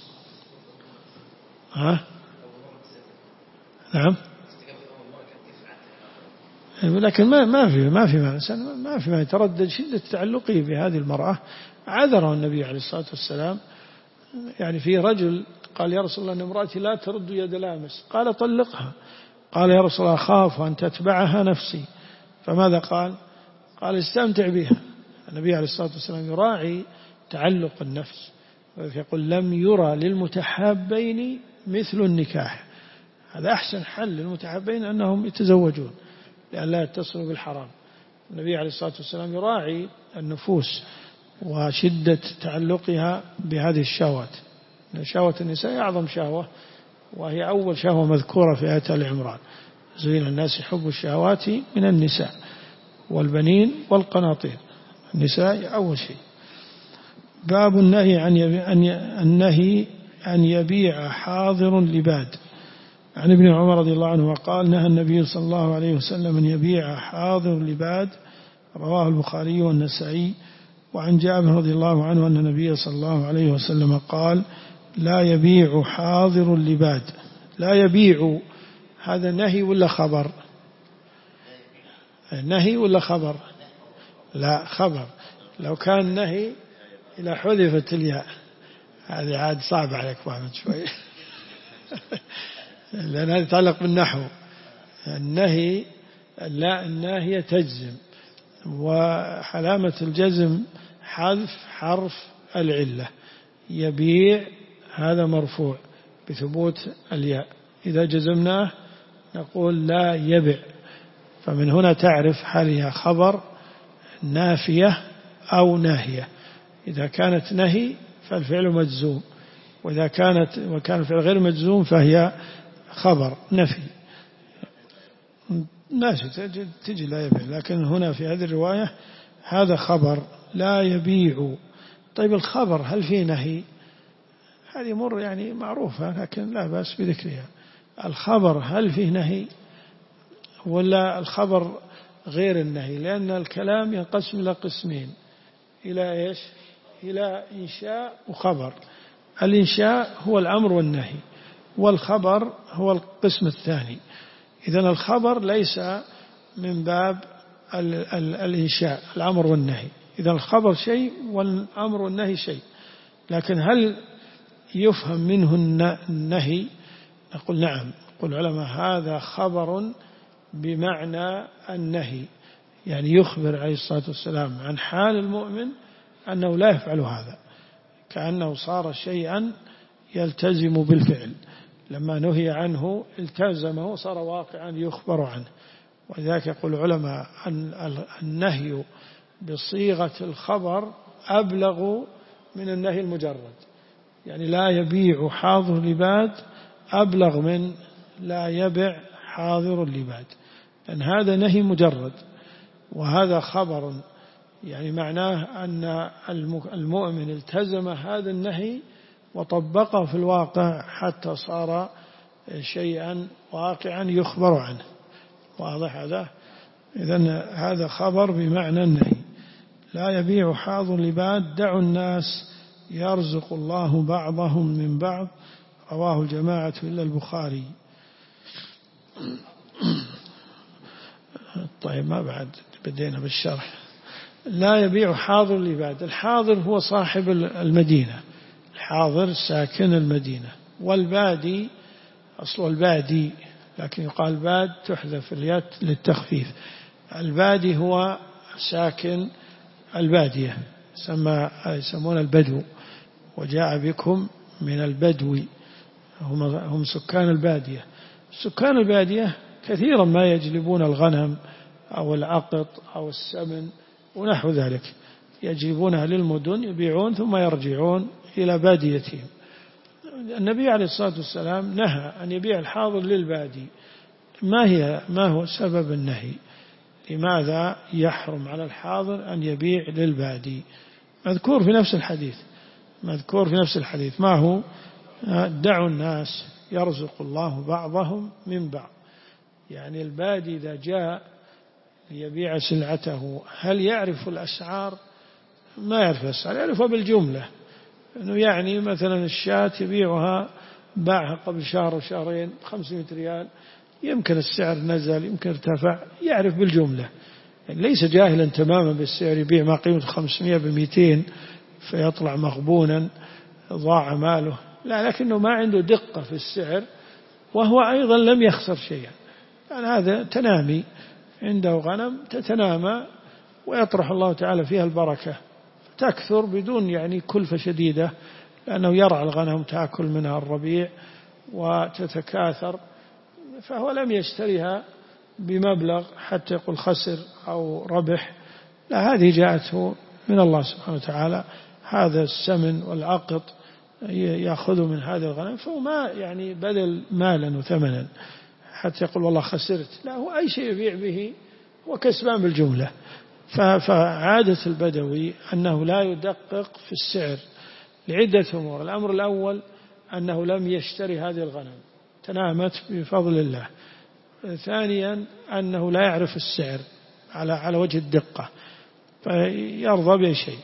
ها؟ نعم. لكن ما ما في ما في ما إنسان ما في ما يتردد شدة تعلقه بهذه المرأة. عذره النبي عليه الصلاة والسلام، يعني في رجل قال يا رسول الله أن امرأتي لا ترد يد لامس، قال طلقها، قال يا رسول الله خاف أن تتبعها نفسي، فماذا قال؟ قال استمتع بها. النبي عليه الصلاة والسلام يراعي تعلق النفس، يقول لم يرى للمتحابين مثل النكاح. هذا أحسن حل للمتحابين أنهم يتزوجون لأن لا يتصلوا بالحرام. النبي عليه الصلاة والسلام يراعي النفوس وشدة تعلقها بهذه الشهوات. شهوة النساء أعظم شهوة، وهي أول شهوة مذكورة في آية آل عمران: زين الناس حب الشهوات من النساء والبنين والقناطير. النساء أول شيء. باب النهي عن النهي أن يبيع حاضر لباد. عن ابن عمر رضي الله عنه قال: نهى النبي صلى الله عليه وسلم أن يبيع حاضر لباد، رواه البخاري والنسائي. وعن جابر رضي الله عنه أن النبي صلى الله عليه وسلم قال: لا يبيع حاضر لباد. لا يبيع، هذا نهي ولا خبر؟ نهي ولا خبر؟ لا، خبر. لو كان نهي إلى حذفت الياء، هذه عاد صعب عليك فهمت شوي لأن هذا يتعلق بالنحو. النهي لا، الناهية تجزم، وحلامة الجزم حذف حرف العلة. يبيع هذا مرفوع بثبوت الياء، إذا جزمناه نقول لا يبع. فمن هنا تعرف هل هي خبر نافية أو ناهية. إذا كانت نهي فالفعل مجزوم، وإذا كانت وكان الفعل غير مجزوم فهي خبر نفي. ماشي تجي لا يبيع، لكن هنا في هذه الرواية هذا خبر لا يبيع. طيب الخبر هل فيه نهي؟ هذه مر يعني معروفة، لكن لا بأس بذكرها. الخبر هل فيه نهي ولا الخبر غير النهي؟ لأن الكلام ينقسم إلى قسمين: إلى إيش؟ إلى إنشاء وخبر. الإنشاء هو الأمر والنهي، والخبر هو القسم الثاني. إذن الخبر ليس من باب ال ال الإنشاء الأمر والنهي. إذن الخبر شيء والأمر والنهي شيء. لكن هل يفهم منه النهي؟ نقول نعم. يقول العلماء هذا خبر بمعنى النهي، يعني يخبر عليه الصلاة والسلام عن حال المؤمن أنه لا يفعل هذا، كأنه صار شيئا يلتزم بالفعل. لما نهي عنه التزمه، صار واقعا يخبر عنه. ولذلك يقول العلماء أن النهي بصيغة الخبر أبلغ من النهي المجرد. يعني لا يبيع حاضر لباد أبلغ من لا يبع حاضر لباد، لأن هذا نهي مجرد وهذا خبر. يعني معناه أن المؤمن التزم هذا النهي وطبقه في الواقع حتى صار شيئا واقعا يخبر عنه. واضح هذا؟ إذن هذا خبر بمعنى النهي. لا يبيع حاضر لباد، دعوا الناس يرزق الله بعضهم من بعض، رواه الجماعة إلا البخاري. طيب ما بعد بدينا بالشرح. لا يبيع حاضر لباد. الحاضر هو صاحب المدينة، الحاضر ساكن المدينة. والبادي أصله البادي، لكن يقال باد تحذف الياء للتخفيف. البادي هو ساكن البادية، يسمون البدو، وجاء بكم من البدو، هم, هم سكان البادية. سكان البادية كثيرا ما يجلبون الغنم أو العقط أو السمن ونحو ذلك، يجلبونها للمدن يبيعون ثم يرجعون إلى باديتهم. النبي عليه الصلاة والسلام نهى أن يبيع الحاضر للبادي. ما هي ما هو سبب النهي؟ لماذا يحرم على الحاضر أن يبيع للبادي؟ مذكور في نفس الحديث، مذكور في نفس الحديث. ما هو؟ دعوا الناس يرزق الله بعضهم من بعض. يعني البادي إذا جاء ليبيع سلعته هل يعرف الأسعار؟ ما يعرف الأسعار، يعرفها بالجملة. إنه يعني مثلا الشاة يبيعها باعها قبل شهر وشهرين خمسمائة ريال، يمكن السعر نزل يمكن ارتفع، يعرف بالجملة. يعني ليس جاهلا تماما بالسعر، يبيع ما قيمة خمسمائة بمئتين فيطلع مغبونا ضاع ماله، لا، لكنه ما عنده دقة في السعر، وهو أيضا لم يخسر شيئا. يعني هذا تنامي، عنده غنم تتنامى ويطرح الله تعالى فيها البركة، تكثر بدون يعني كلفة شديدة، لأنه يرعى الغنم تأكل منها الربيع وتتكاثر، فهو لم يشتريها بمبلغ حتى يقول خسر أو ربح، لا، هذه جاءته من الله سبحانه وتعالى، هذا السمن والعقط يأخذه من هذا الغنم، فهو ما يعني بذل مالا وثمنا حتى يقول والله خسرت، لا، هو أي شيء يبيع به هو كسبان بالجملة. فعادة البدوي أنه لا يدقق في السعر لعدة أمور. الأمر الأول أنه لم يشتري هذه الغنم، تنامت بفضل الله. ثانيا أنه لا يعرف السعر على على وجه الدقة فيرضى بشيء.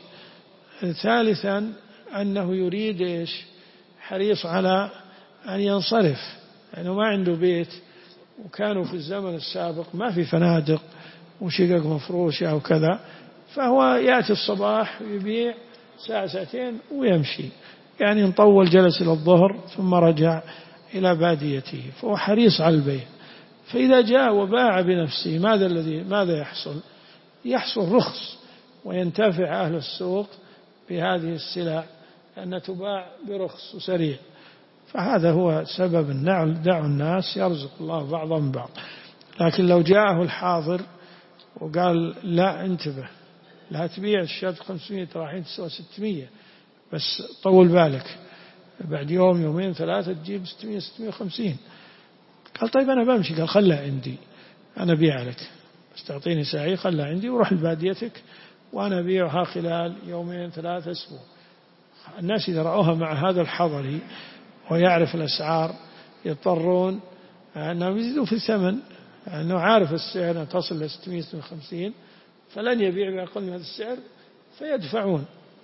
ثالثا أنه يريد إيش؟ حريص على أن ينصرف، لأنه ما عنده بيت، وكانوا في الزمن السابق ما في فنادق وشقق مفروشة أو كذا، فهو يأتي الصباح ويبيع ساعة ساعتين ويمشي، يعني نطول جلس إلى الظهر ثم رجع إلى باديته، فهو حريص على البيع. فإذا جاء وباع بنفسه ماذا الذي ماذا يحصل؟ يحصل رخص وينتفع أهل السوق بهذه السلع لأنها تباع برخص وسريع. فهذا هو سبب النعل، دع الناس يرزق الله بعضهم بعض. لكن لو جاءه الحاضر وقال لا انتبه، لا تبيع الشاة خمسمائة راح تسوى ستمائة، بس طول بالك بعد يوم يومين ثلاثة تجيب ستمائة ستمائة وخمسين، قال طيب أنا بمشي، قال خلها عندي أنا بيع لك، بس تعطيني ساعي، خلها عندي وروح لباديتك وأنا أبيعها خلال يومين ثلاثة أسبوع. الناس إذا رأوها مع هذا الحضري ويعرف الأسعار يضطرون أنهم يزيدوا في الثمن، أنه عارف السعر تصل إلى ستمائة وخمسين، فلن يبيع بأقل من هذا السعر فيدفعون.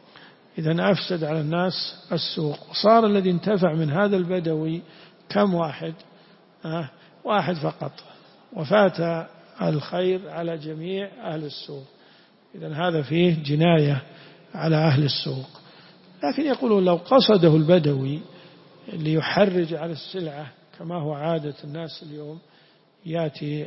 إذا أفسد على الناس السوق. وصار الذي انتفع من هذا البدوي كم واحد؟ آه واحد فقط، وفات الخير على جميع أهل السوق. إذا هذا فيه جناية على أهل السوق. لكن يقولون لو قصده البدوي ليحرج على السلعة كما هو عادة الناس اليوم، يأتي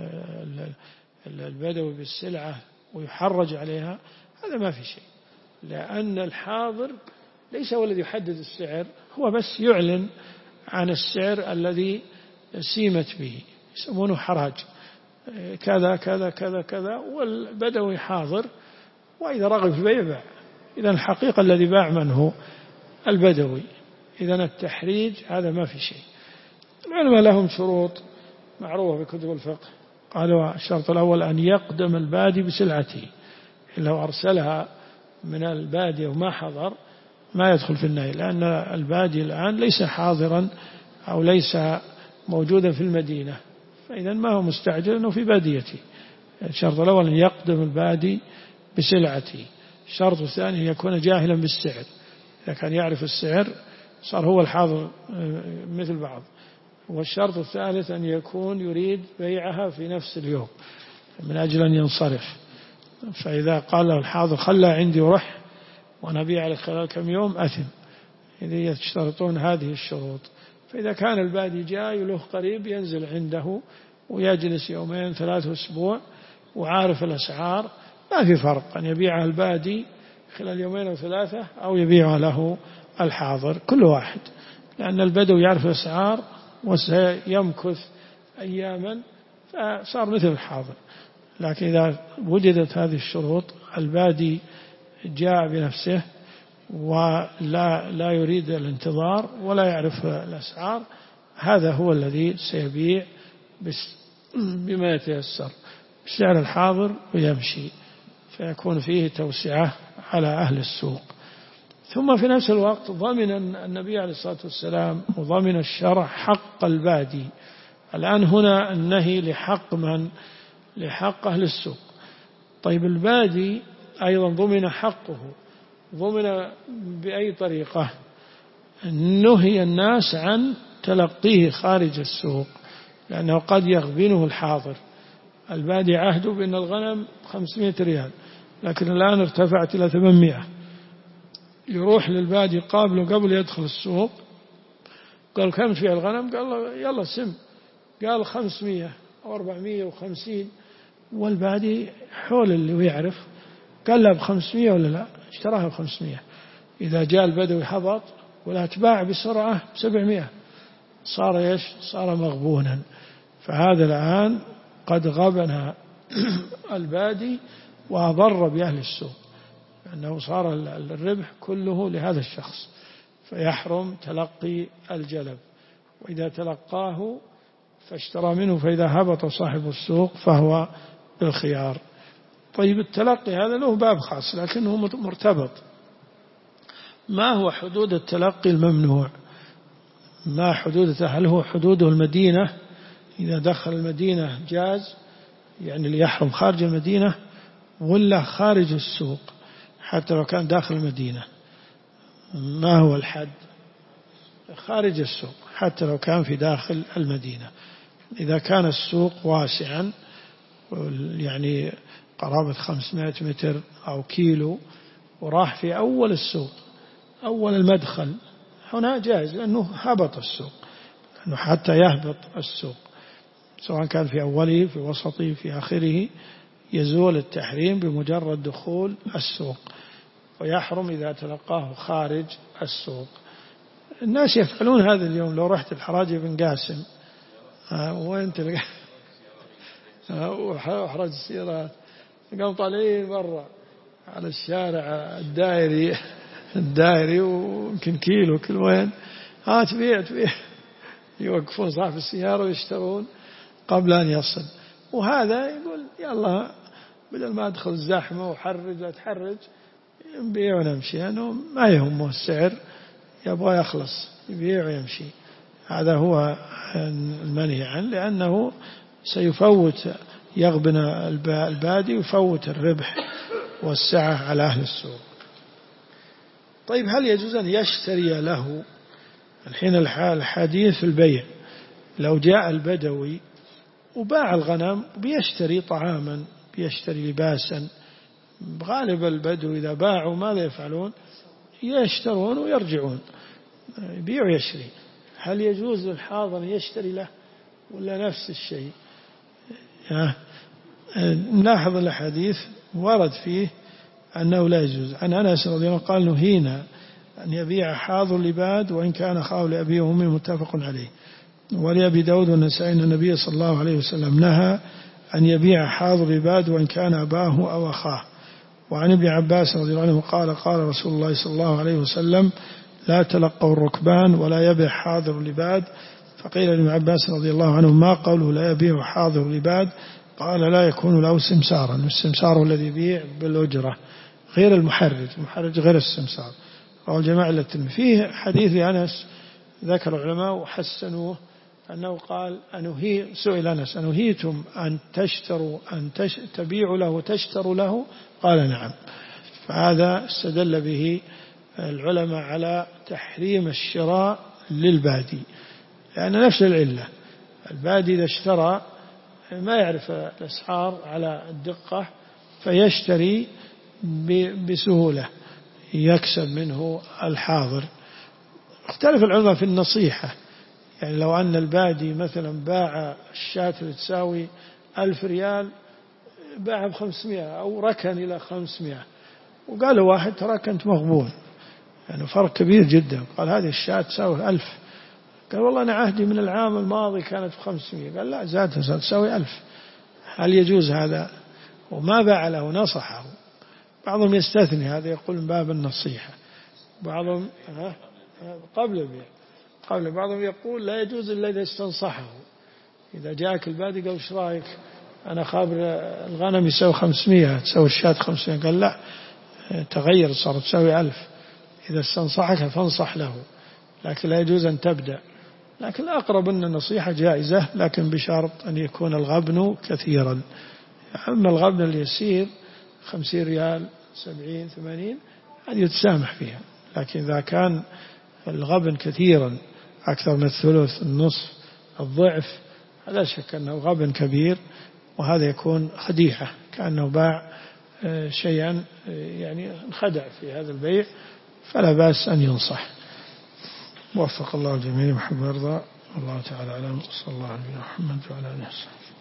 البدوي بالسلعة ويحرج عليها، هذا ما في شيء، لأن الحاضر ليس هو الذي يحدد السعر، هو بس يعلن عن السعر الذي سيمت به، يسمونه حراج، كذا كذا كذا كذا، والبدوي حاضر، وإذا رغب في البيع باع. إذا الحقيقة الذي باع من هو؟ البدوي. إذا التحريج هذا ما في شيء. العلماء لهم شروط معروفة في كتب الفقه، قالوا الشرط الأول أن يقدم البادي بسلعته، لو أرسلها من البادية وما حضر ما يدخل في النهي، لأن البادي الآن ليس حاضرا أو ليس موجودا في المدينة، فإذا ما هو مستعجل أنه في باديته. الشرط الأول أن يقدم البادي بسلعته. الشرط الثاني أن يكون جاهلا بالسعر، إذا كان يعرف السعر صار هو الحاضر مثل بعض. والشرط الثالث أن يكون يريد بيعها في نفس اليوم من أجل أن ينصرف، فإذا قال له الحاضر خلها عندي وروح وأنا أبيع لك خلال كم يوم أثم. إذا يشترطون هذه الشروط. فإذا كان البادي جاي له قريب ينزل عنده ويجلس يومين ثلاثة أسبوع وعارف الأسعار، ما في فرق أن يبيعها البادي خلال يومين أو ثلاثة أو يبيعها له الحاضر، كل واحد، لأن البدو يعرف الأسعار وسيمكث أياما فصار مثل الحاضر. لكن إذا وجدت هذه الشروط، البادي جاء بنفسه ولا لا يريد الانتظار ولا يعرف الأسعار، هذا هو الذي سيبيع بما يتيسر بسعر الحاضر ويمشي، فيكون فيه توسعة على أهل السوق. ثم في نفس الوقت ضمن النبي عليه الصلاة والسلام وضمن الشرع حق البادي. الآن هنا النهي لحق من؟ لحق أهل السوق. طيب البادي أيضا ضمن حقه، ضمن بأي طريقة؟ نهي الناس عن تلقيه خارج السوق، لأنه قد يغبنه الحاضر. البادي عهده بأن الغنم خمسمائة ريال، لكن الآن ارتفعت إلى ثمانمائة، يروح للبادي قابله قبل يدخل السوق، قال كم فيها الغنم؟ قال يلا سم، قال خمسمائة أو أربعمائة وخمسين، والبادي حول اللي يعرف قال له بخمسمائة ولا لا، اشتراها بخمسمائة. إذا جاء البدوي هبط ولا تباع بسرعة بسبعمائة، صار إيش؟ صار مغبونا. فهذا الآن قد غبن البادي وأضر بأهل السوق، لأنه صار الربح كله لهذا الشخص، فيحرم تلقي الجلب. وإذا تلقاه فاشترى منه فإذا هبط صاحب السوق فهو بالخيار. طيب التلقي هذا له باب خاص لكنه مرتبط. ما هو حدود التلقي الممنوع؟ ما حدوده؟ هل هو حدوده المدينة؟ إذا دخل المدينة جاز، يعني اللي يحرم خارج المدينة، ولا خارج السوق حتى لو كان داخل المدينة؟ ما هو الحد؟ خارج السوق حتى لو كان في داخل المدينة. إذا كان السوق واسعا يعني قرابة خمسمائة متر أو كيلو وراح في أول السوق أول المدخل، هنا جائز لأنه هبط السوق، لأنه حتى يهبط السوق سواء كان في أوله في وسطه في آخره يزول التحريم بمجرد دخول السوق، ويحرم إذا تلقاه خارج السوق. الناس يفعلون هذا اليوم. لو رحت الحراجي بن قاسم وين تلقى وحرج السيارات قام طالعين برا على الشارع الدائري الدائري ويمكن كيلو كل وين، ها تبيع تبيع، يوقفون صاحب السيارة ويشترون قبل أن يصل. وهذا يقول يلا بدل ما أدخل الزحمة وحرج أتحرج نبيع ونمشي، لأنه يعني ما يهمه السعر، يبغى يخلص يبيع ويمشي. هذا هو المنهي عنه، لأنه سيفوت يغبن البادي ويفوت الربح والسعة على أهل السوق. طيب هل يجوز أن يشتري له؟ الحين الحديث في البيع. لو جاء البدوي وباع الغنم بيشتري طعاما بيشتري لباسا، غالب البدو إذا باعوا ماذا يفعلون؟ يشترون ويرجعون، يبيع ويشتري. هل يجوز للحاضر يشتري له ولا نفس الشيء؟ نلاحظ الحديث ورد فيه أنه لا يجوز. عن أنس رضي الله عنه قال نهينا أن يبيع حاضر لباد وإن كان خاول أبي وأمي، متفق عليه. ولأبي داود والنسائي أن النبي صلى الله عليه وسلم نهى أن يبيع حاضر لباد وإن كان أباه أو أخاه. وعن ابن عباس رضي الله عنه قال قال رسول الله صلى الله عليه وسلم لا تلقوا الركبان ولا يبيع حاضر لباد. فقيل لابن عباس رضي الله عنه ما قوله لا يبيع حاضر لباد؟ قال لا يكون له سمسارا، السمسار الذي يبيع بالأجرة غير المحرج، المحرج غير السمسار. رواه الجماعة الترمذي. فيه حديث لأنس ذكر العلماء وحسنوه أنه قال أنهي سئل أنس أنهيتم أن تشتروا أن تش تبيعوا له وتشتروا له؟ قال نعم. فهذا استدل به العلماء على تحريم الشراء للبادي، لأن نفس العلة. البادي إذا اشترى ما يعرف الأسعار على الدقة فيشتري بسهولة يكسب منه الحاضر. اختلف العلماء في النصيحة، يعني لو أن البادي مثلا باع الشاة اللي تساوي ألف ريال باعها بخمسمائة أو ركن إلى خمسمائة، وقال واحد ترى كنت مغبون، يعني فرق كبير جدا. قال هذه الشاة تساوي ألف، قال والله أنا عهدي من العام الماضي كانت بخمسمائة، قال لا زادت تساوي ألف. هل يجوز هذا؟ وما باع له، نصحه. بعضهم يستثني هذا، يقول من باب النصيحة. بعضهم قبل البيع قبل بعضهم يقول لا يجوز إلا إذا استنصحه. إذا جاءك البادي قال ايش رايك أنا خابر الغنم يساوي خمسمائة تساوي الشاة خمسمائة، قال لا تغير صارت تساوي ألف. إذا استنصحك فانصح له، لكن لا يجوز أن تبدأ. لكن الأقرب أن النصيحة جائزة، لكن بشرط أن يكون الغبن كثيرا. أما الغبن اليسير خمسين ريال سبعين ثمانين هذه يتسامح فيها، لكن إذا كان الغبن كثيرا أكثر من الثلث النصف الضعف لا شك أنه غبن كبير، وهذا يكون خديعة كأنه باع شيئا يعني انخدع في هذا البيع، فلا بأس أن ينصح. وفق الله الجميع محمد رضا الله تعالى أعلم. صلى الله عليه وسلم وعلى آله وصحبه.